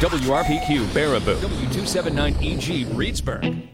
WRPQ Baraboo, W279EG Reedsburg.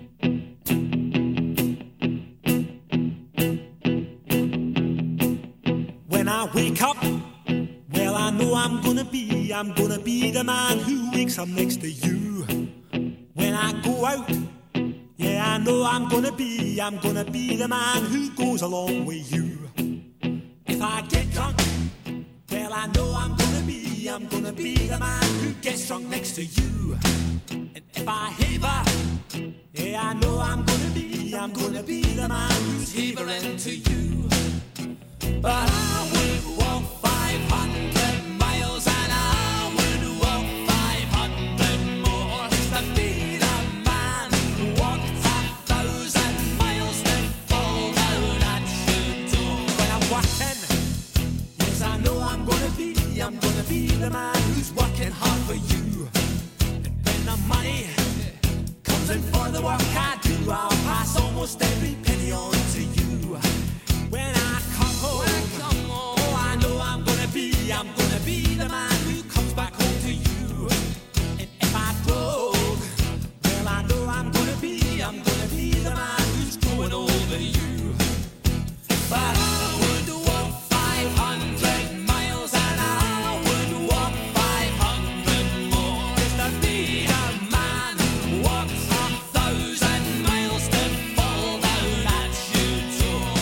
When I wake up, well, I know I'm gonna be the man who wakes up next to you. When I go out, yeah, I know I'm gonna be the man who goes along with you. If I get drunk, well, I know I'm gonna be the man who gets drunk next to you. And if I haver, yeah, I know I'm gonna be the man who's havering to you. But I would walk 500 miles and I would walk 500 more just to be the man who walked 1,000 miles to fall down at your door. When I'm working, yes, I know I'm gonna be the man who's working hard for you. And when the money comes in for the work I do, I'll pass almost every penny on to you. When I come home, oh, I know I'm gonna be the man who comes back home to you. And if I broke, well, I know I'm gonna be the man who's growing over you. But I would walk 500 miles and I would walk 500 more just to be the man who walks 1,000 miles to fall down at your door.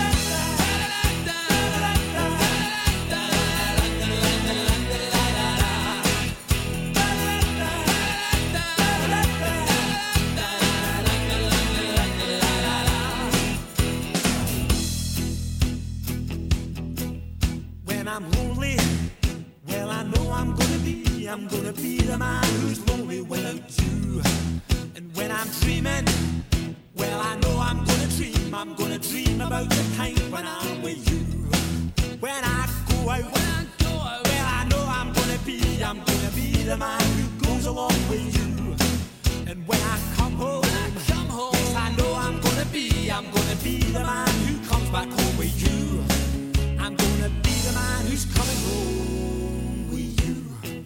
When I'm lonely, well, I know I'm gonna be the man who's lonely without you. And when I'm dreaming, well, I know I'm gonna dream about the time when I'm with you. When I go out, well, I know I'm gonna be the man who goes along with you. And when I come home, yes, I know I'm gonna be the man who comes back home with you. I'm gonna be the man who's coming home with you.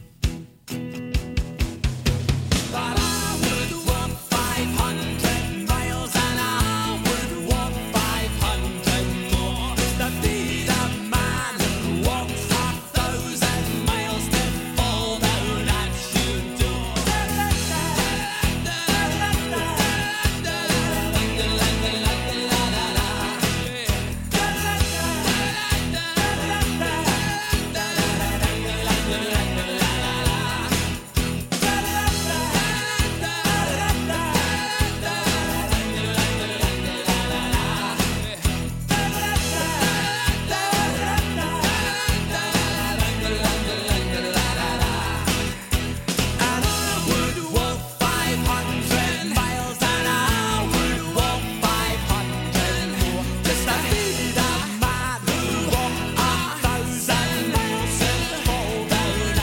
But I would walk 500 miles and I would walk 500 more just to be the man who walks 1,000 miles to fall down at your door. And I would walk 500 miles and I would walk 500 more just to be the man who walked 1,000 miles and fall down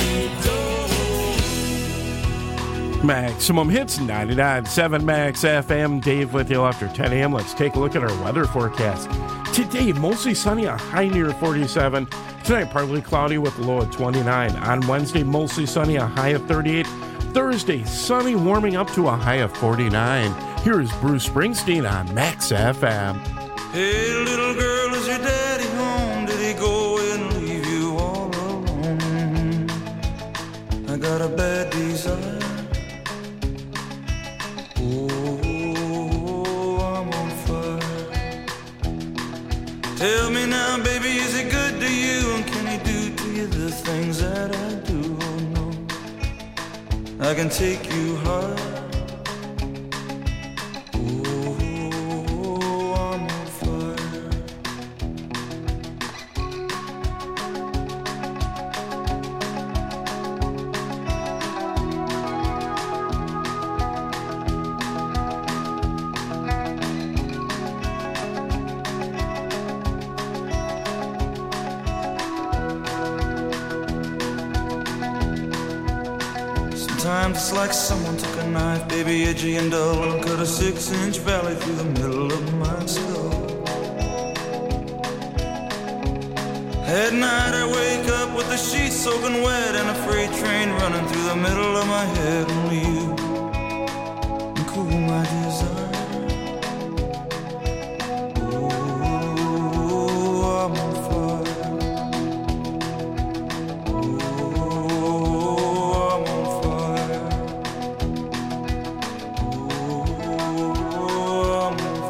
at your door. Maximum Hits 99.7 Max FM. Dave with you after 10 a.m. Let's take a look at our weather forecast. Today, mostly sunny, a high near 47. Tonight, partly cloudy with a low of 29. On Wednesday, mostly sunny, a high of 38. Thursday, sunny, warming up to a high of 49. Here is Bruce Springsteen on Max FM. Hey, little girl, is your daddy home? Did he go and leave you all alone? I got a bad desire. Oh, I'm on fire. Tell me now, baby, is he good to you? And can he do to you the things that I do? Oh, no, I can take you high. Sometimes it's like someone took a knife, baby, edgy and dull, and cut a 6-inch valley through the middle of my skull. At night I wake up with the sheets soaking wet and a freight train running through the the middle of my head, only you can cool my desire. Oh, I'm on fire. Oh, I'm on fire. Oh, I'm on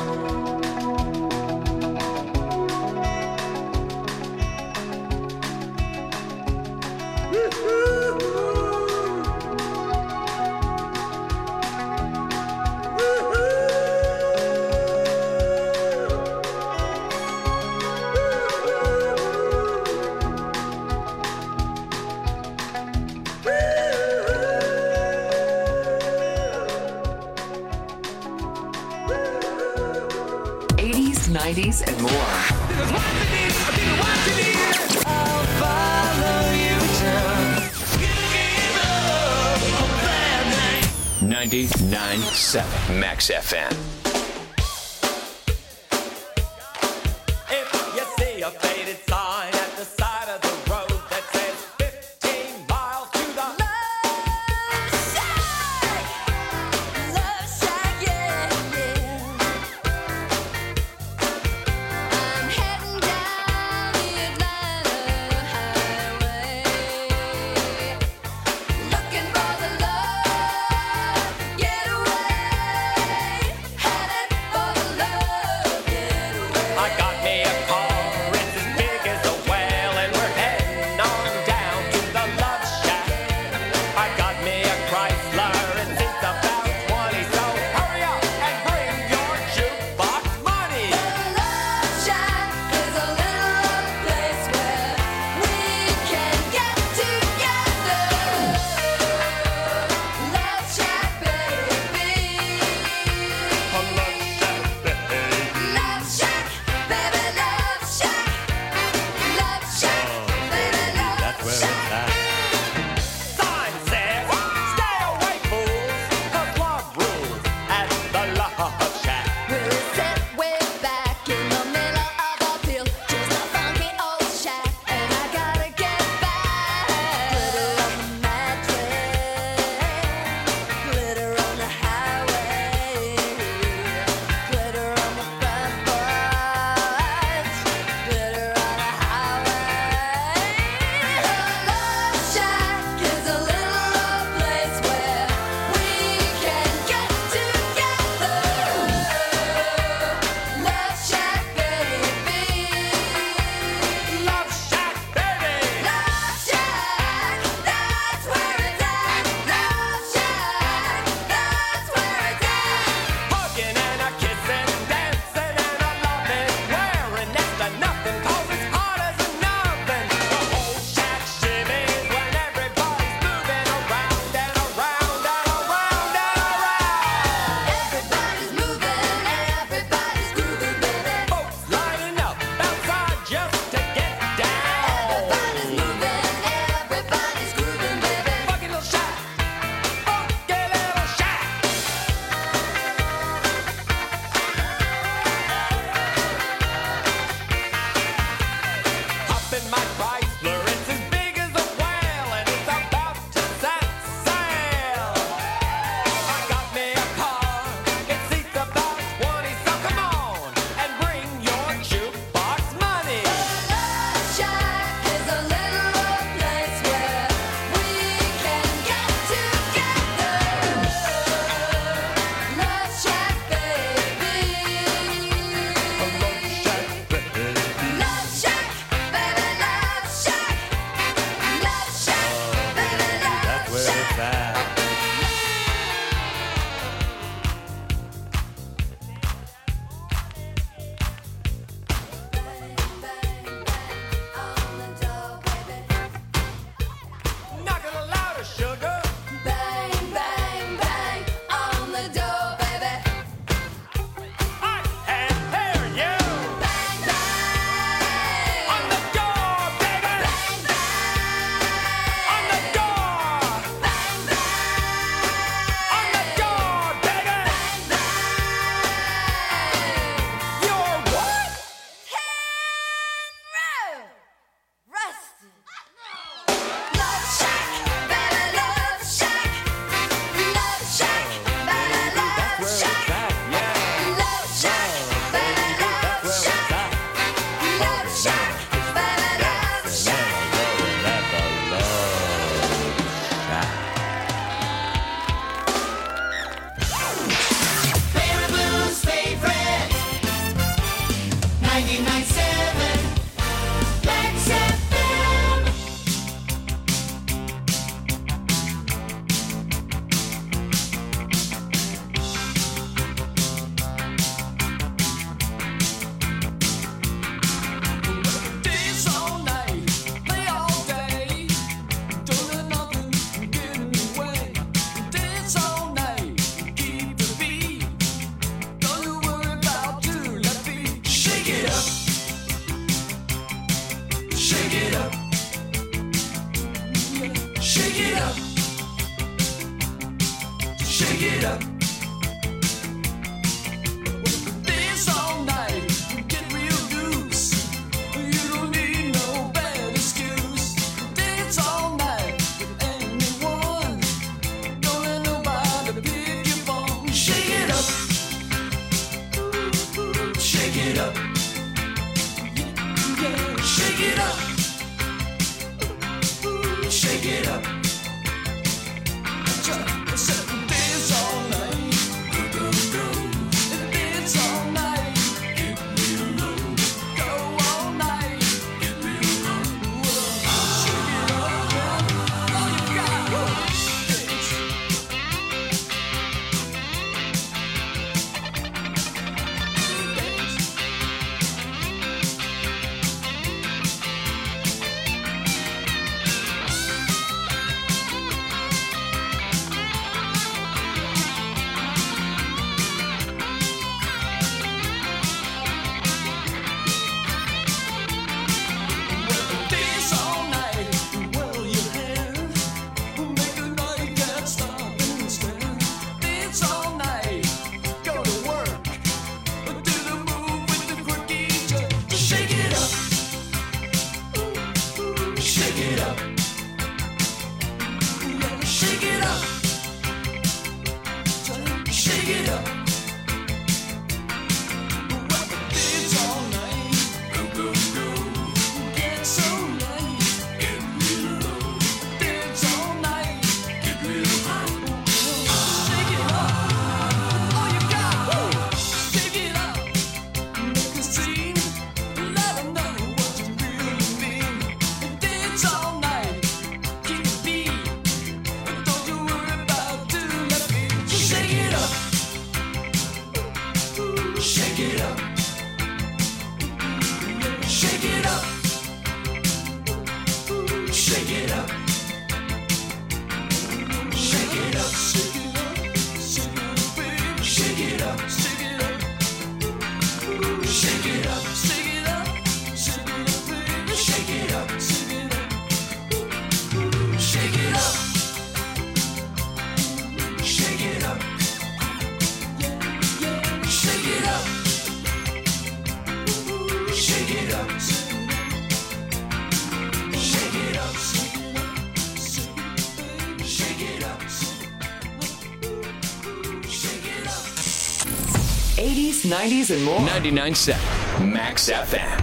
and more. 99.7 Max FM. If you see a faded sign at the side of the road that says 15 miles to the Love Shack, yeah, yeah. I'm heading down the Atlanta highway, looking for the love getaway, headed for the love getaway. I got me a car, it's as big as a whale, and we're heading on down to the Love Shack. I got me a Chrysler, it seats about 20, so hurry up and bring your jukebox money. The Love Shack is a little place where we can get together. Love Shack, baby. Love Shack, baby, Love Shack. Love Shack, baby, Love Shack. Sign says, stay away, fools, 'cause love rules at the Love Shack. We're set way back in the middle of a field, just a funky old shack, and I gotta get back. Glitter on the mattress, glitter on the highway, glitter on the front porch, glitter on the highway. The Love Shack is a little place where we can get together. Love Shack, baby. Love Shack, baby. Love Shack, that's where it's at. Love Shack, that's where it's at. Hugging and a kissing, dancing and a loving, wearing next to nothing, 'cause it's hot as a nothing. The whole shack shimmies when everybody's moving around and around and around and around. Everybody's moving, everybody's grooving, baby. Folks lining up outside just to get down. Everybody's moving, everybody's grooving, baby. Funky little shack, funky little shack. Hop in my Chrysler, it's as big as a whale, and it's about to set sail. I got me a car, it seats about 20, so come on and bring your jukebox money. Love Shack is a little place where we can get together. Love Shack, baby. Love Shack, baby, Love Shack. Love Shack, baby, Love Shack. Bang, bang, bang on the door, baby. Knock it louder, sugar. Bang, bang, bang on the door, baby. I can hear you. Bang, bang On the door, baby. bang, bang On the door. bang, bang. Shake it up. Shake it up. Dance all night, get real loose. You don't need no bad excuse. Dance all night with anyone. Don't let nobody pick your bone. Shake it up. Shake it up. Yeah, shake it up. Shake it up. Dance all night. Dance all night. Get real low. Go all night. Get real low. Shake it up, yeah. All you got. Dance. Dance all night, whirl your hair. Make the night get stop and stare. Dance all night, go to work. Do the move with the quirky jerk. Shake it up. Shake it up. Yeah, shake it up. Shake it up. Dance all night. Get so nice. Get real low. Dance all night. Get real high. Shake it up. All you got. Shake it up. Make a scene. Let 'em know what you really mean. Dance all night. Keep the beat. Don't you worry about doing that beat. Shake it up. Shake it up. Shake it up. Shake it up. Shake it up. Shake it up. Shake it up. Shake it up. Shake it up. Shake it up, baby. Shake it up. Shake it up. Shake it up. Shake it up. Shake it up. Shake it up. Shake it up. Shake it up. Shake it up. 80s, 90s, and more. 99.7 Max FM.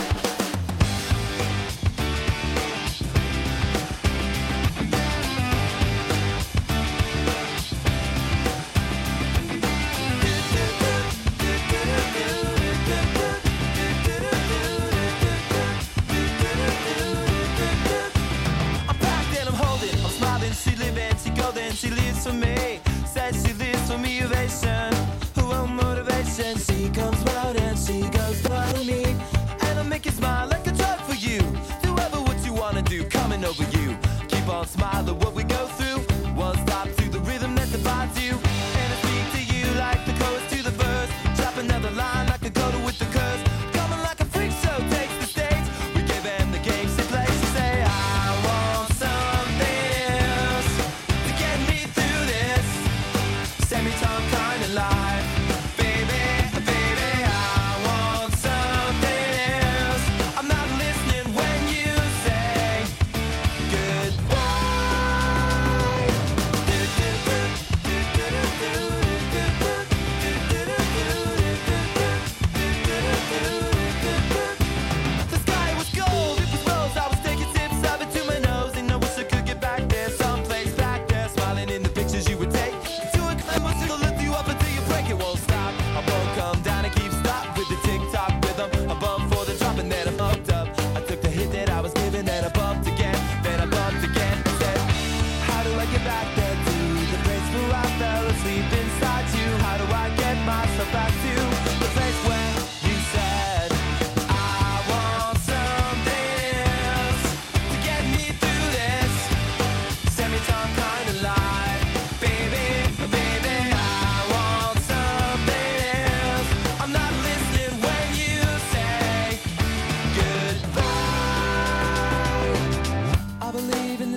I'm packed and I'm holding, I'm smiling, she living, she golden, she lives for me. Says she lives for me, ovation, who own motivation. She comes round and she goes down to me, and I make you smile like a drug for you. Do ever what you wanna do, coming over you. Keep on smiling, what we go through. One stop to the rhythm that defines you, and I speak to you like the chorus to the verse. Drop another line like a coda with the curse. Coming like a freak show takes the stage. We give them the games they play. She say, I want something else to get me through this semi-tongue kind of life. Baby, baby, I want something else. I'm not listening when you say goodbye.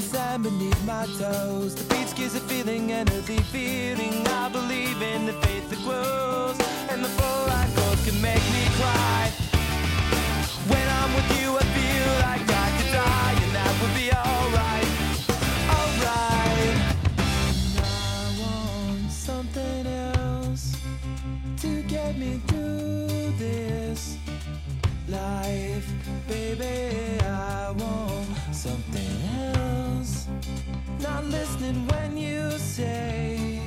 sand beneath my toes. The beach gives a feeling, an earthly feeling. I believe in the faith that grows, and the full light goes can make me cry. When I'm with you, I feel like I could die, and that would be alright, alright. And I want something else to get me through this life, baby. I want something else. Not listening when you say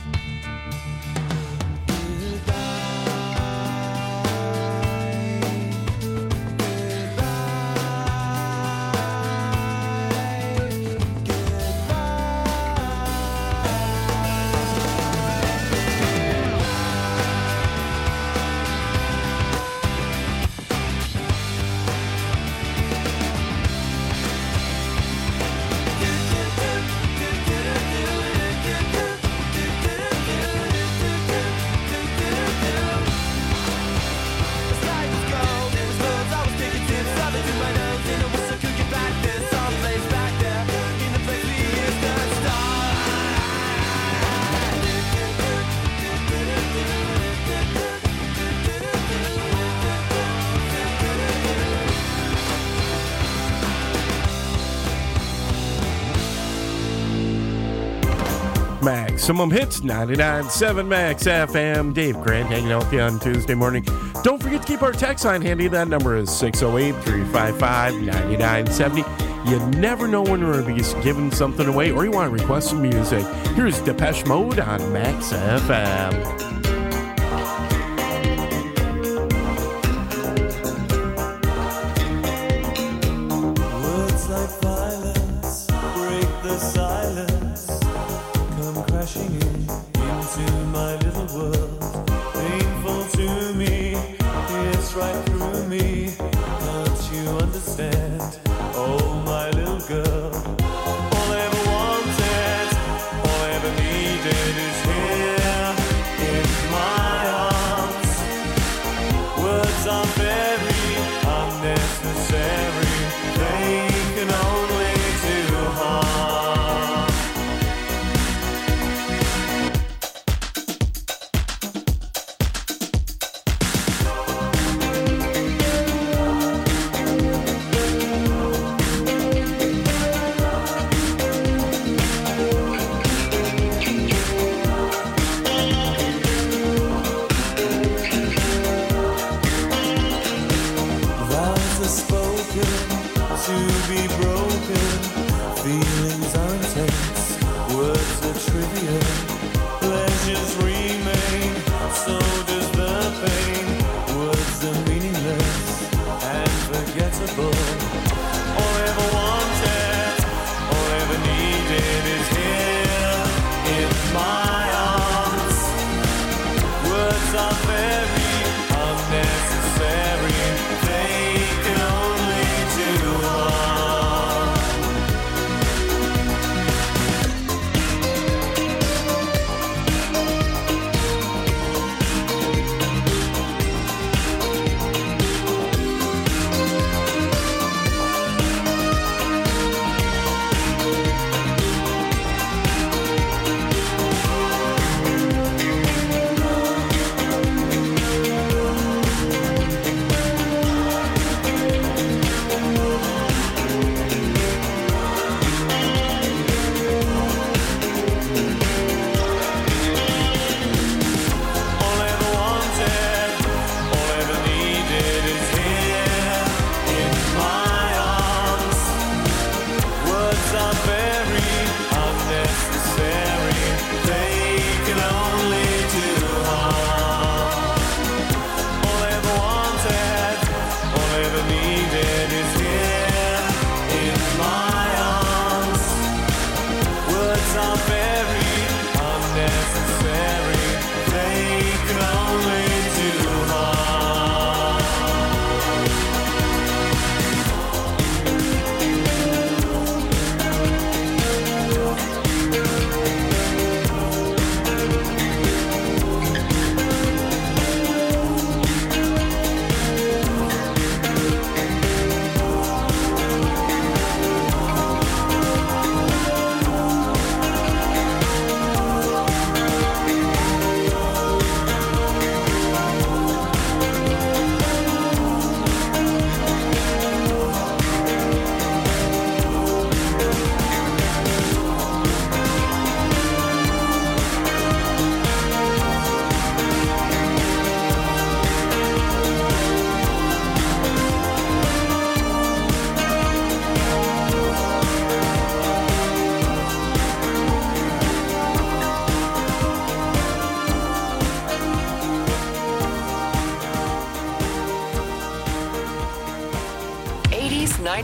Maximum Hits, 99.7 Max FM. Dave Grant hanging out with you on Tuesday morning. Don't forget to keep our text line handy. That number is 608-355-9970. You never know when we're going to be giving something away or you want to request some music. Here's Depeche Mode on Max FM.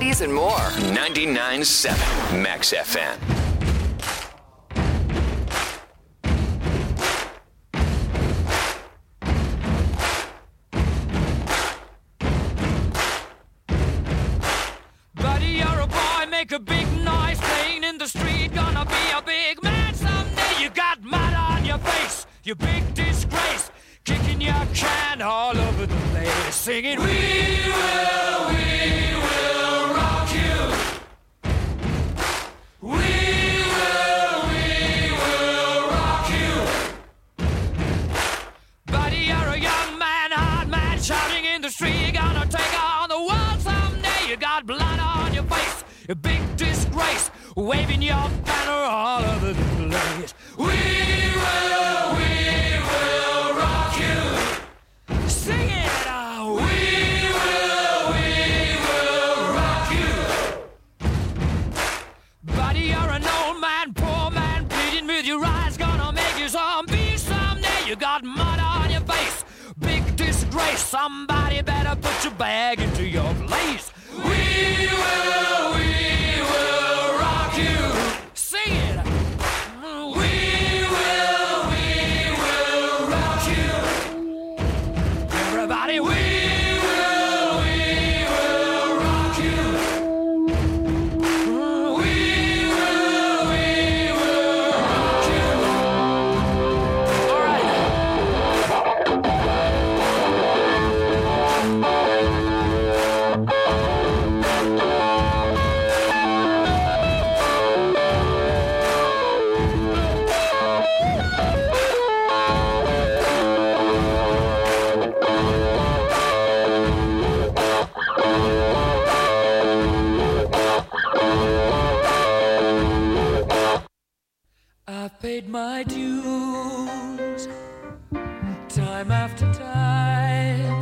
90s, and more. 99.7 Max FM. Buddy, you're a boy, make a big noise playing in the street. Gonna be a big man someday. You got mud on your face, you big disgrace. Kicking your can all over the place, singing, we will rock you. We will rock you. Buddy, you're a young man, hard man, shouting in the street. You're gonna take on the world someday. You got blood on your face, a big disgrace, waving your banner all over the place. We will rock you. Sing it out. We will rock you. Buddy, you're an old man, poor man, bleeding with your eyes, gonna make you zombie someday. You got mud on your face, big disgrace. Somebody better put your bag into your place. We will rock you. Sing it. We will rock you. Everybody, we will rock you. We will rock you. All right. I've paid my dues time after time.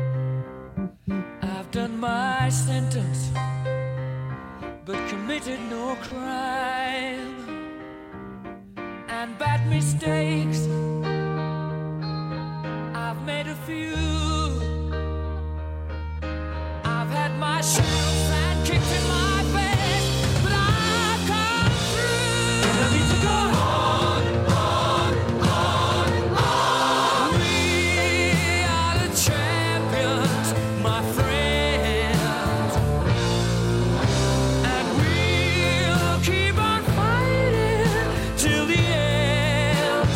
I've done my sentence, but committed no crime. And bad mistakes, I've made a few. I've had my share of sand kicked in my face, but I've come through. And I need to go on. We are the champions, my friends, and we'll keep on fighting till the end.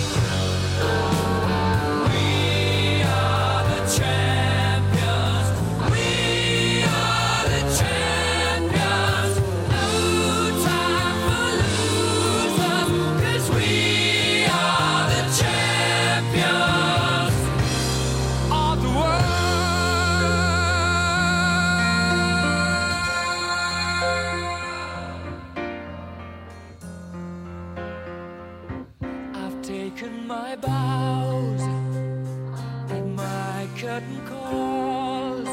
We are the champions. We are the champions. No time for losers, 'cause we are the champions of the world. I've taken my bows and my curtain calls.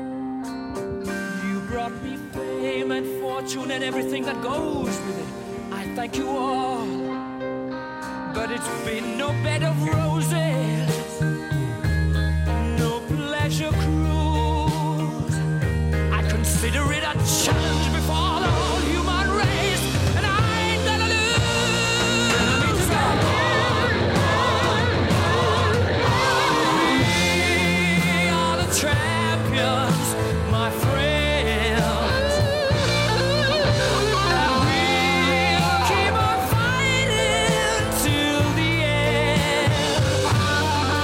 You brought me fame and fortune and everything that goes with it. I thank you all, but it's been no bed of roses, no pleasure cruise. I consider it a challenge before the whole human race, and I ain't gonna lose. We are the champions, my friends, and we'll keep on fighting till the end.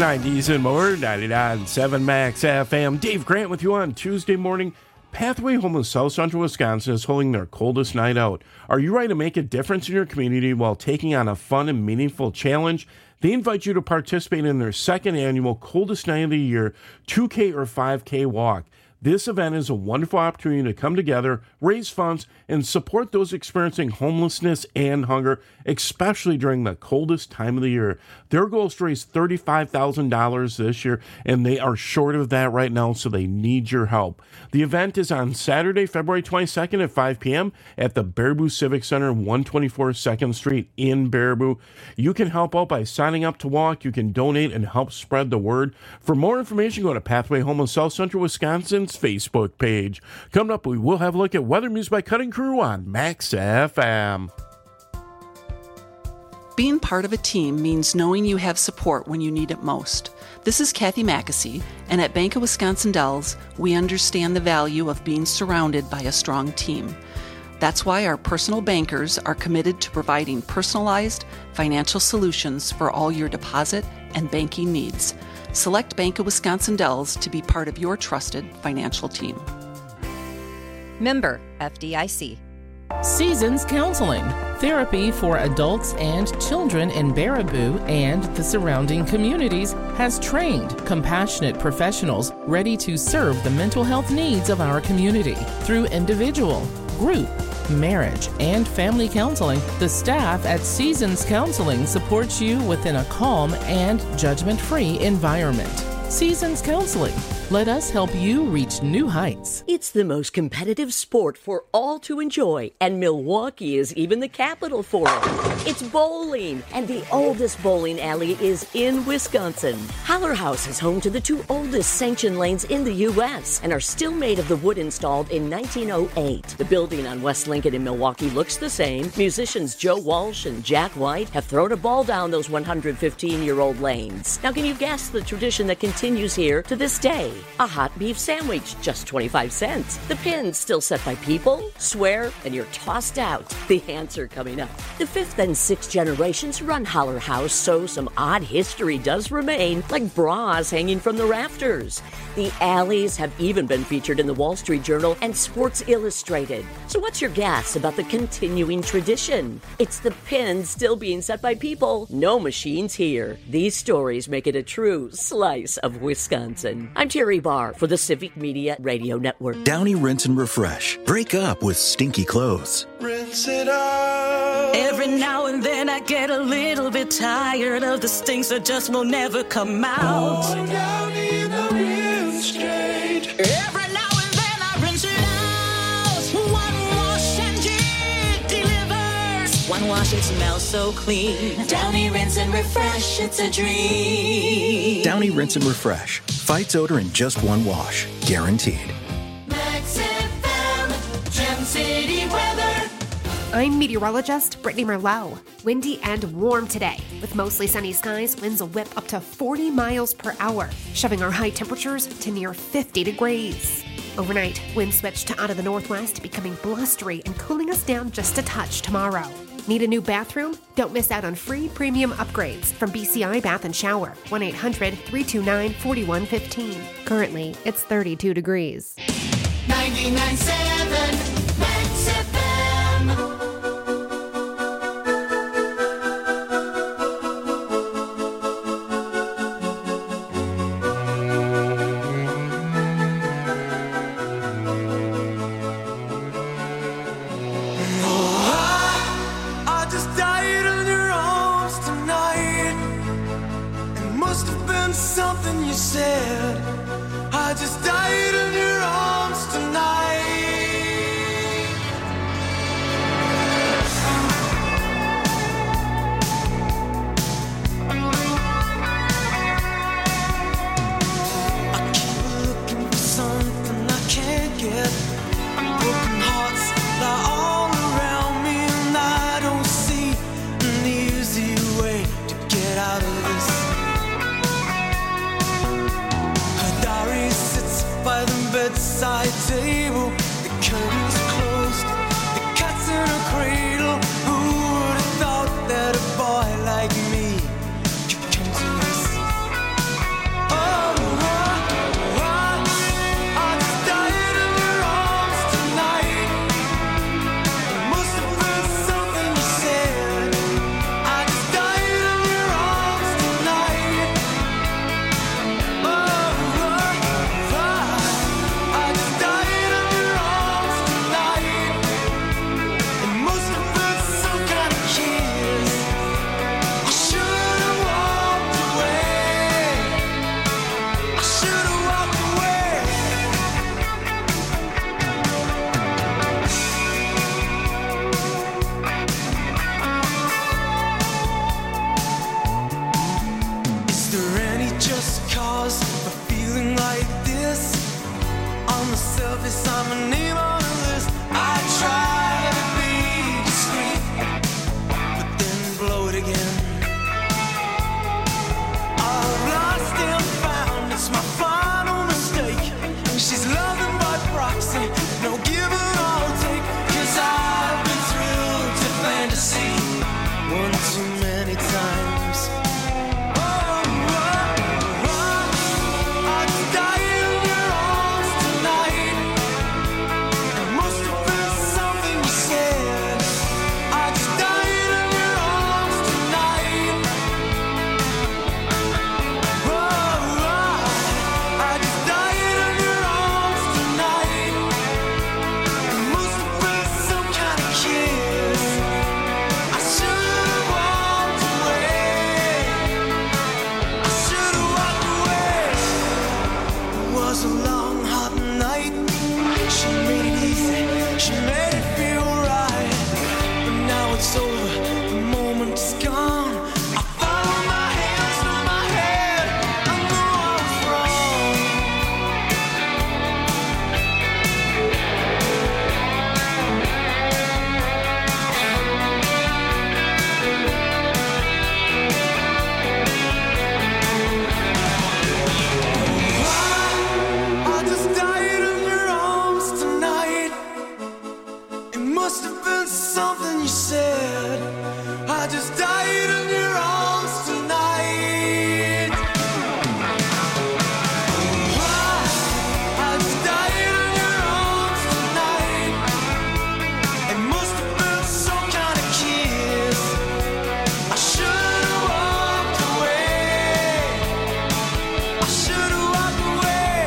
90s, and more. 99.7 Max FM. Dave Grant with you on Tuesday morning. Pathway Home in South Central Wisconsin is holding their coldest night out. Are you ready to make a difference in your community while taking on a fun and meaningful challenge? They invite you to participate in their second annual Coldest Night of the Year 2K or 5K walk. This event is a wonderful opportunity to come together, raise funds, and support those experiencing homelessness and hunger, especially during the coldest time of the year. Their goal is to raise $35,000 this year, and they are short of that right now, so they need your help. The event is on Saturday, February 22nd at 5 p.m. at the Baraboo Civic Center, 124 2nd Street in Baraboo. You can help out by signing up to walk. You can donate and help spread the word. For more information, go to Pathway Home in South Central Wisconsin's Facebook page. Coming up, we will have a look at weather music by Cutting Crew on Max FM. Being part of a team means knowing you have support when you need it most. This is Kathy Mackesy, and at Bank of Wisconsin Dells, we understand the value of being surrounded by a strong team. That's why our personal bankers are committed to providing personalized financial solutions for all your deposit and banking needs. Select Bank of Wisconsin Dells to be part of your trusted financial team. Member FDIC. Seasons Counseling, therapy for adults and children in Baraboo and the surrounding communities, has trained, compassionate professionals ready to serve the mental health needs of our community. Through individual, group, marriage, and family counseling, the staff at Seasons Counseling supports you within a calm and judgment-free environment. Seasons Counseling. Let us help you reach new heights. It's the most competitive sport for all to enjoy, and Milwaukee is even the capital for it. It's bowling, and the oldest bowling alley is in Wisconsin. Holler House is home to the two oldest sanctioned lanes in the U.S. and are still made of the wood installed in 1908. The building on West Lincoln in Milwaukee looks the same. Musicians Joe Walsh and Jack White have thrown a ball down those 115-year-old lanes. Now, can you guess the tradition that continues here to this day? A hot beef sandwich, just 25 cents. The pins still set by people, swear, and you're tossed out. The answer coming up. The fifth and sixth generations run Holler House, so some odd history does remain, like bras hanging from the rafters. The alleys have even been featured in the Wall Street Journal and Sports Illustrated. So what's your guess about the continuing tradition? It's the pins still being set by people. No machines here. These stories make it a true slice of Wisconsin. I'm Terry Barr for the Civic Media Radio Network. Downy Rinse and Refresh. Break up with stinky clothes. Rinse it out. Every now and then I get a little bit tired of the stinks that just will never come out. Going down in the rinse straight. Every now and then I rinse it out. One wash and it delivers. One wash, it smells so clean. Downy Rinse and Refresh, it's a dream. Downy Rinse and Refresh. Fights odor in just one wash. Guaranteed. Max FM, Gem City weather. I'm meteorologist Brittany Merlot. Windy and warm today. With mostly sunny skies, winds will whip up to 40 miles per hour, shoving our high temperatures to near 50 degrees. Overnight, winds switch to out of the northwest, becoming blustery and cooling us down just a touch tomorrow. Need a new bathroom? Don't miss out on free premium upgrades from BCI Bath and Shower. 1-800-329-4115. Currently, it's 32 degrees. 99.7 Max FM. Something you said, I just died in your arms tonight. I keep looking for something I can't get. Broken hearts lie all around me, and I don't see an easy way to get out of this. Sits it's over, the moment is gone. I follow my hands to my head. I know I was wrong. I just died in your arms tonight. It must have been something you said. I just died in your arms tonight. I just died in your arms tonight. It must have been some kind of kiss. I should have walked away. I should have walked away.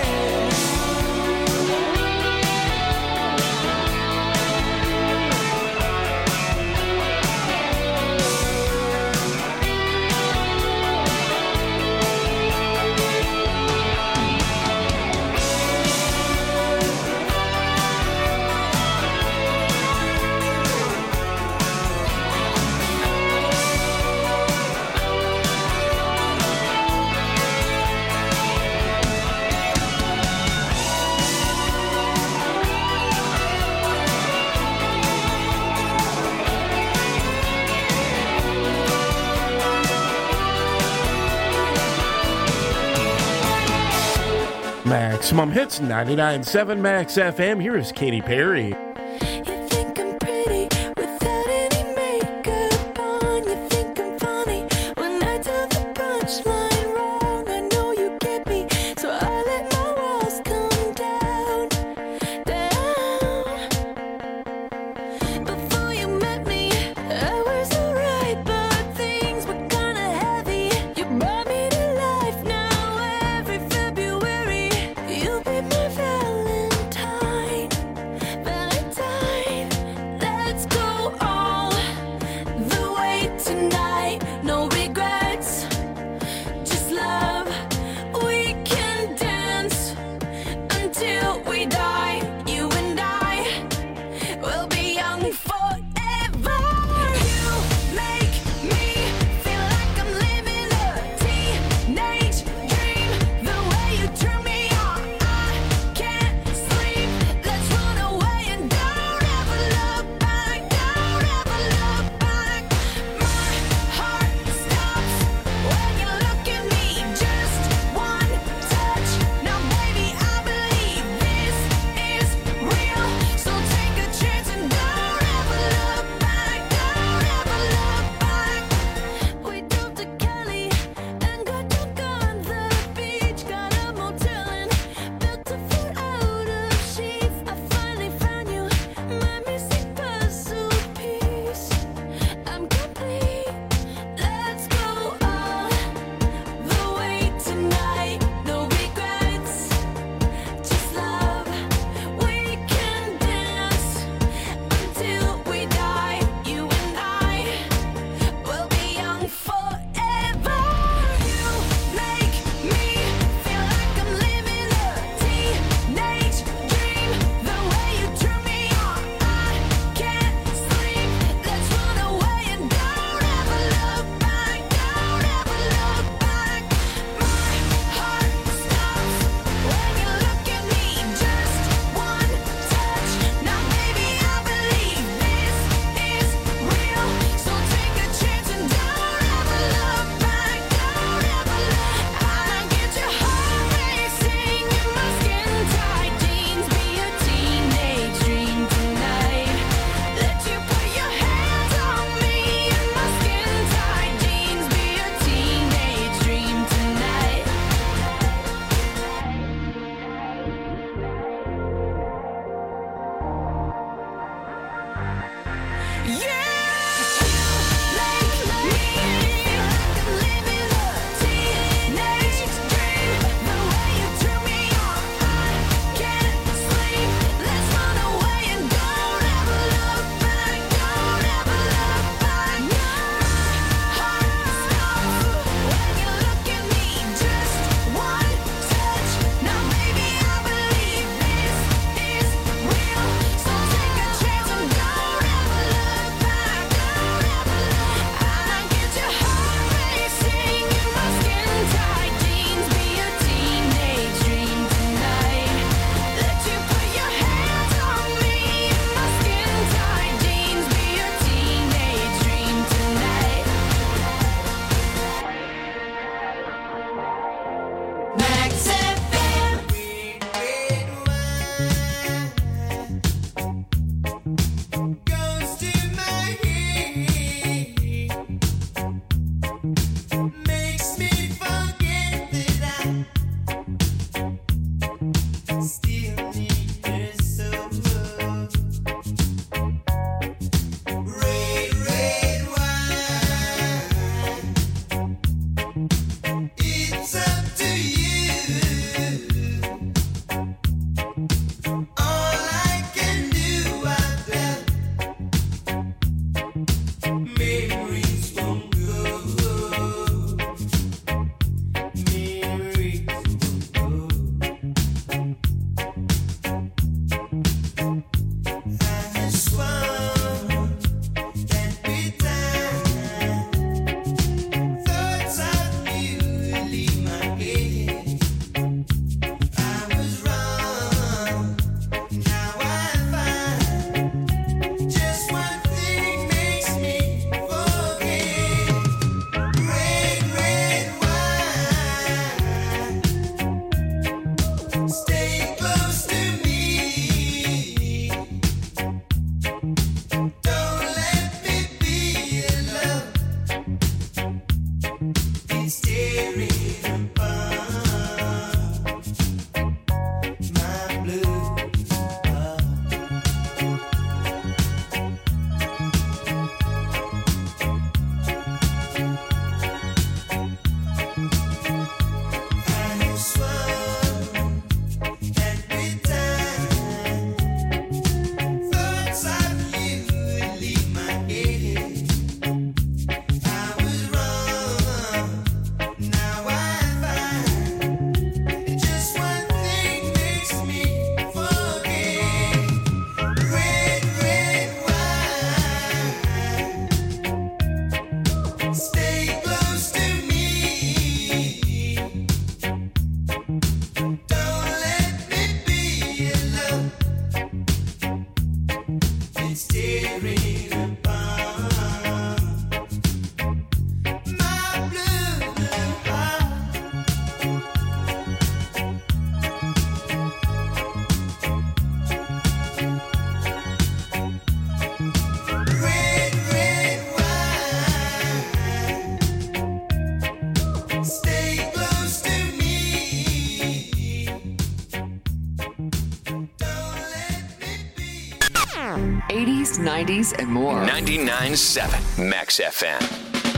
Maximum Hits 99.7 Max FM. Here is Katy Perry. Valentine. 90s, and more. 99.7 Max FM.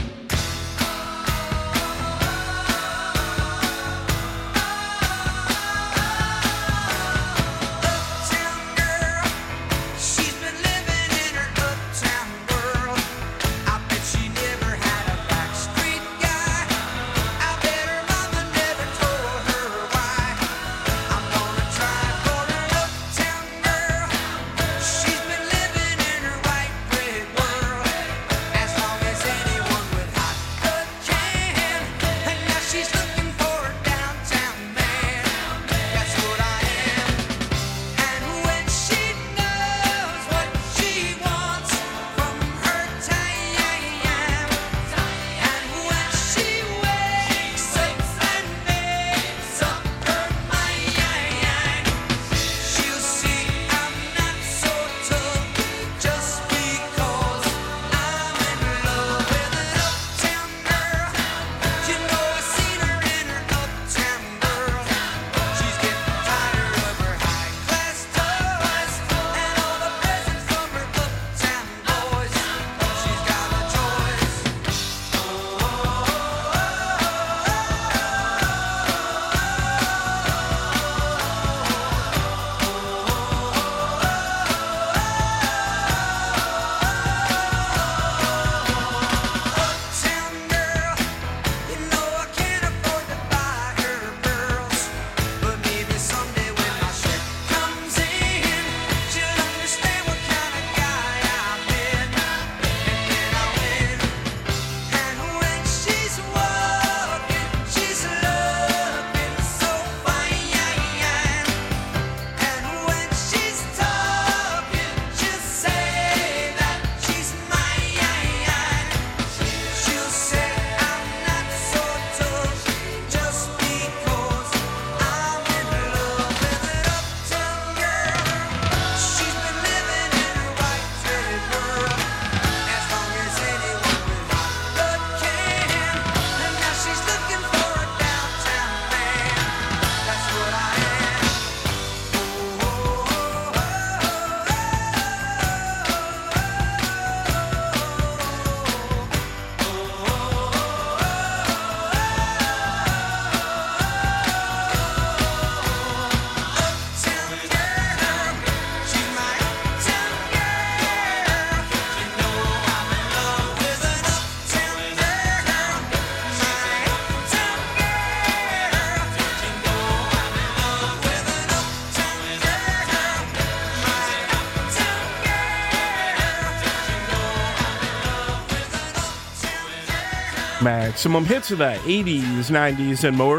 Maximum hits of the 80s, 90s, and more.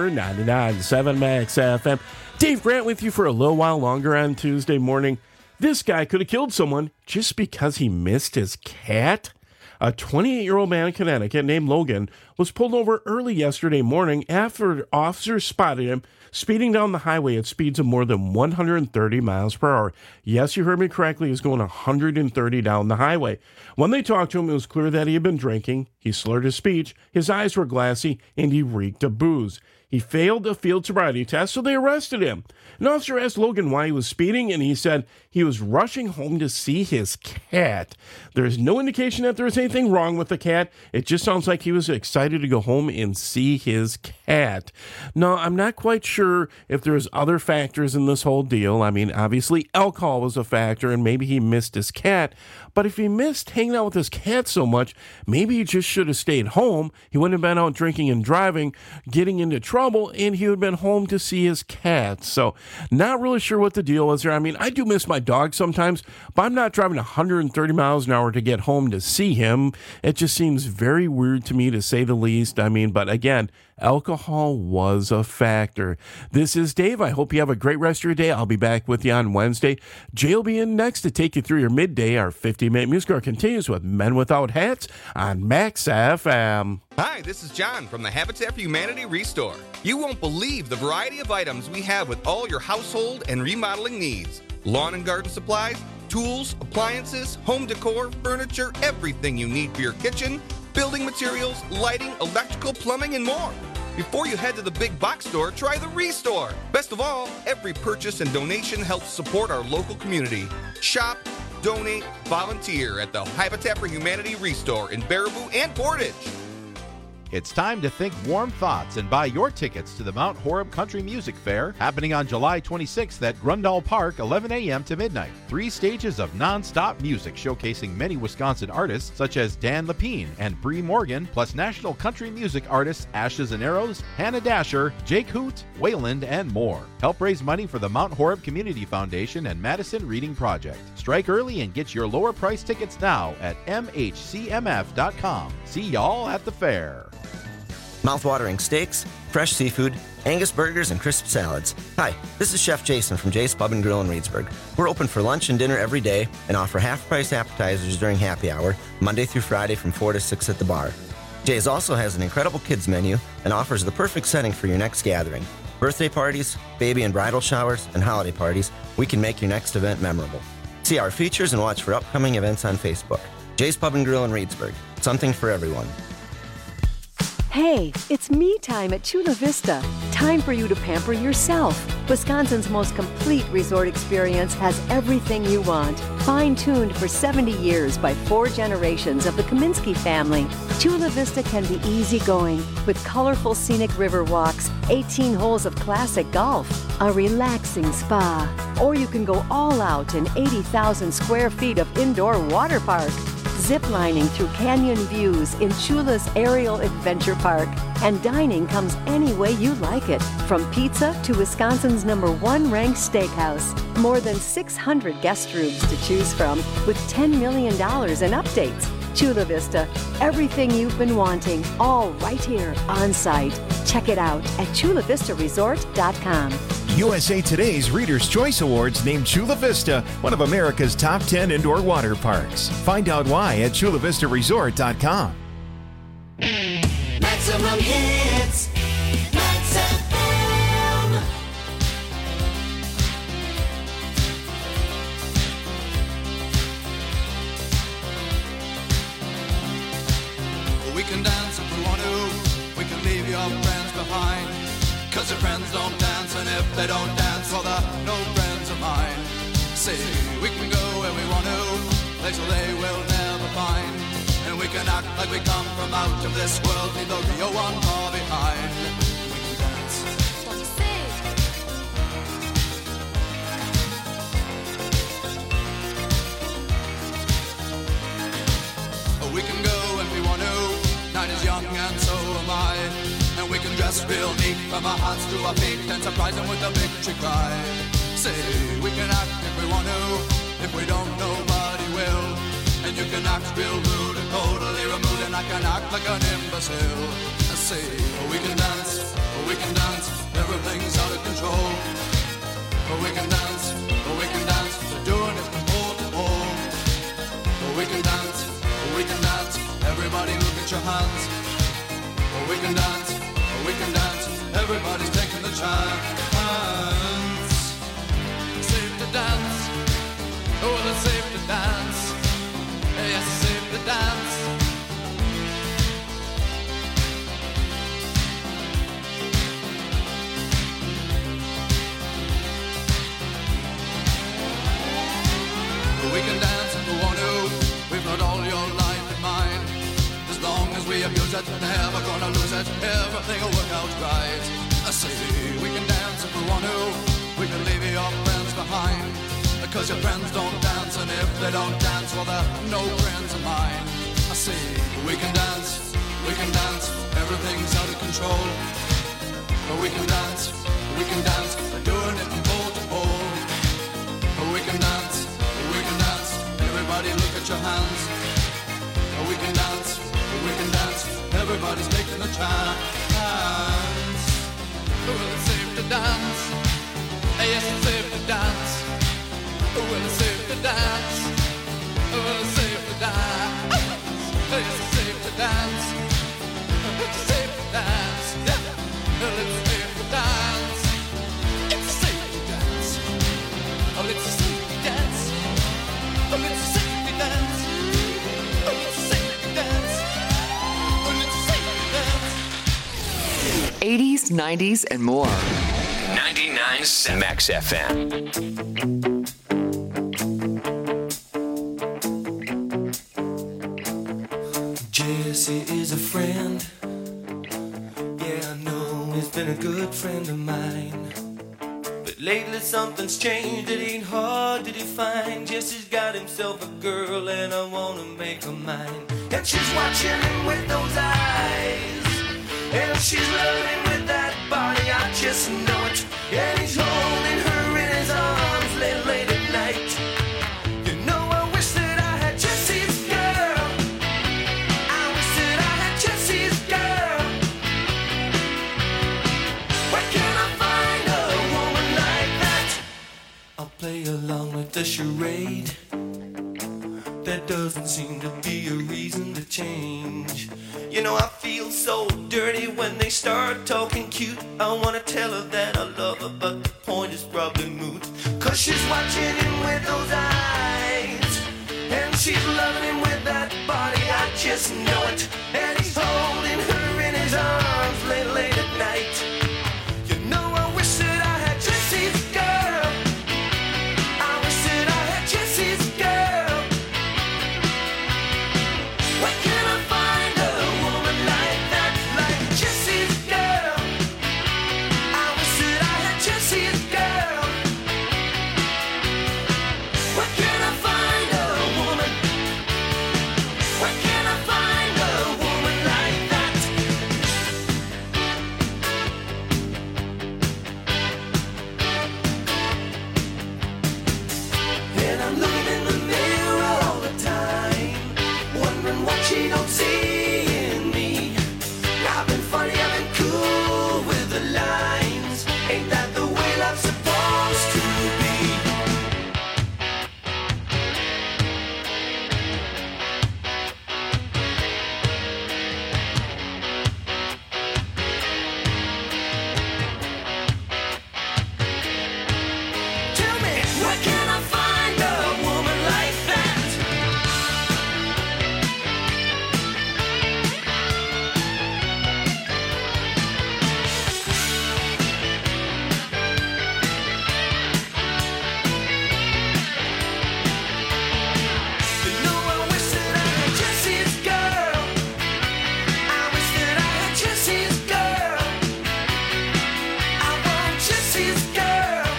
99.7 Max FM. Dave Grant with you for a little while longer on Tuesday morning. This guy could have killed someone just because he missed his cat. A 28-year-old man in Connecticut named Logan was pulled over early yesterday morning after officers spotted him speeding down the highway at speeds of more than 130 miles per hour. Yes, you heard me correctly. He was going 130 down the highway. When they talked to him, it was clear that he had been drinking. He slurred his speech, his eyes were glassy, and he reeked of booze. He failed a field sobriety test, so they arrested him. An officer asked Logan why he was speeding, and he said he was rushing home to see his cat. There's no indication that there was anything wrong with the cat. It just sounds like he was excited to go home and see his cat. No, I'm not quite sure if there's other factors in this whole deal. I mean, obviously alcohol was a factor, and maybe he missed his cat. But if he missed hanging out with his cat so much, maybe he just should have stayed home. He wouldn't have been out drinking and driving, getting into trouble, and he would have been home to see his cat. So not really sure what the deal was there. I mean, I do miss my dog sometimes, but I'm not driving 130 miles an hour to get home to see him. It just seems very weird to me, to say the least. I mean, but again, alcohol was a factor. This is Dave. I hope you have a great rest of your day. I'll be back with you on Wednesday. Jay will be in next to take you through your midday. Our 50-minute music hour continues with Men Without Hats on Max FM. Hi, this is John from the Habitat for Humanity Restore. You won't believe the variety of items we have with all your household and remodeling needs. Lawn and garden supplies, tools, appliances, home decor, furniture, everything you need for your kitchen, building materials, lighting, electrical, plumbing, and more. Before you head to the big box store, try the Restore. Best of all, every purchase and donation helps support our local community. Shop, donate, volunteer at the Habitat for Humanity Restore in Baraboo and Portage. It's time to think warm thoughts and buy your tickets to the Mount Horeb Country Music Fair happening on July 26th at Grundall Park, 11 a.m. to midnight. 3 stages of non-stop music showcasing many Wisconsin artists such as Dan Lepine and Bree Morgan, plus national country music artists Ashes and Arrows, Hannah Dasher, Jake Hoot, Wayland, and more. Help raise money for the Mount Horeb Community Foundation and Madison Reading Project. Strike early and get your lower price tickets now at mhcmf.com. See y'all at the fair. Mouth-watering steaks, fresh seafood, Angus burgers, and crisp salads. Hi, this is Chef Jason from Jay's Pub and Grill in Reedsburg. We're open for lunch and dinner every day and offer half-price appetizers during happy hour, Monday through Friday from 4 to 6 at the bar. Jay's also has an incredible kids menu and offers the perfect setting for your next gathering. Birthday parties, baby and bridal showers, and holiday parties, we can make your next event memorable. See our features and watch for upcoming events on Facebook. Jay's Pub and Grill in Reedsburg. Something for everyone. Hey, it's me time at Chula Vista. Time for you to pamper yourself. Wisconsin's most complete resort experience has everything you want. Fine-tuned for 70 years by 4 generations of the Kaminsky family, Chula Vista can be easygoing with colorful scenic river walks, 18 holes of classic golf, a relaxing spa, or you can go all out in 80,000 square feet of indoor water park. Zip-lining through canyon views in Chula's Aerial Adventure Park. And dining comes any way you like it, from pizza to Wisconsin's #1 ranked steakhouse. More than 600 guest rooms to choose from with $10 million in updates. Chula Vista, everything you've been wanting, all right here on site. Check it out at chulavistaresort.com. USA Today's Reader's Choice Awards named Chula Vista one of America's top 10 indoor water parks. Find out why at chulavistaresort.com. Maximum hits. Max FM. We can dance if we want to. We can leave your friends behind. Cause your friends don't dance, and if they don't dance, well, they're no friends of mine. See, we can go where we want to, places they will never find. And we can act like we come from out of this world, leave the real one far behind. We can dance. We can go when we want to, night is young and so am I. And we can dress real neat from our hearts to our feet and surprise them with a victory cry. Say, we can act if we want to, if we don't, nobody will. And you can act real rude and totally removed, and I can act like an imbecile. I say, we can dance, everything's out of control. We can dance, we're doing it from pole to pole. We can dance, everybody look at your hands. We can dance, everybody's taking the chance. Safe to dance, oh, it's safe to dance. Yes, it's safe to dance. We can dance if we want to, we've got all your life in mind. As long as we abuse it, never gonna lose it, everything will work out right. I say, we can dance if we want to, we can leave your friends behind. Because your friends don't dance, and if they don't dance, well, they're no friends of mine. I say, we can dance, everything's out of control. But we can dance, we're doing it from pole to pole. But we can dance, everybody look at your hands. We can dance, everybody's taking a chance. Well, it's safe to dance. Yes, it's safe to dance. Well, it's safe to dance. Well, it's safe to dance. Yes, it's safe to dance. It's safe to dance. Well, it's safe to dance. It's safe to dance. Oh, it's safe to dance. Oh, it's safe to dance. Oh, it's safe to dance. Oh, it's safe to dance. 80s, 90s, and more. 99.7 Max FM. Jesse is a friend. Yeah, I know he's been a good friend of mine. But lately something's changed, it ain't hard to define. Jesse's got himself a girl and I wanna make her mine. And she's watching him with those eyes, and she's loving with that body, I just know it. And he's holding her in his arms late at night. You know, I wish that I had Jesse's girl. I wish that I had Jesse's girl. Where can I find a woman like that? I'll play along with the charade. There doesn't seem to be a reason to change. You know, I feel so dirty when they start talking cute. I wanna tell her that I love her, but the point is probably moot. Cause she's watching him with those eyes, and she's loving him with that body, I just know it. And he's holding her in his arms late at night. You know, I wish that I had Jesse's girl. I wish that I had Jesse's girl. Where can I find a woman like that, like Jesse's girl? I wish that I had Jesse's girl. Where can I find a woman? Where can I find a woman like that? And I'm looking in the mirror all the time, wondering what she don't see in me. I've been funny, I've been cool with the lines. Ain't that the way love's supposed to be? Tell me, where can I find a woman like that? You know, I wish that I had Jesse's girl. I wish that I had Jesse's girl. I want Jesse's girl.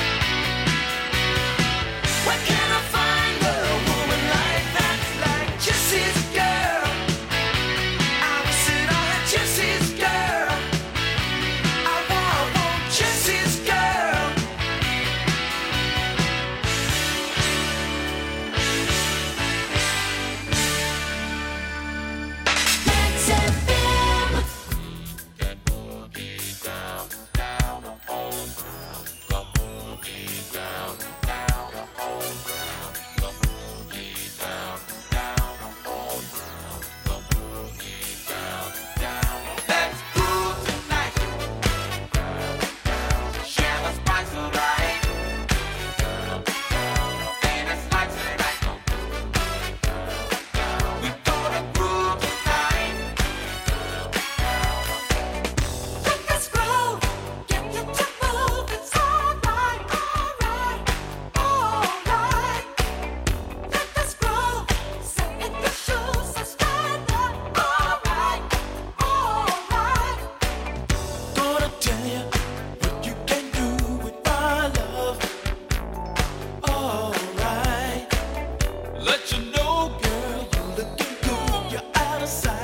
Where can I find a woman like that, like Jesse's girl? I wish that I had Jesse's girl. I want Jesse's girl. Let's groove tonight. Share the spice of life. And it's like tonight. We gonna groove tonight. Let's groove. Get you to move. It's alright, alright, alright. Let us groove. Set in your shoes and stand up. Alright, alright. Gonna tell you what you can do with my love. Alright. Let you know, girl, you're looking good. You're out of sight.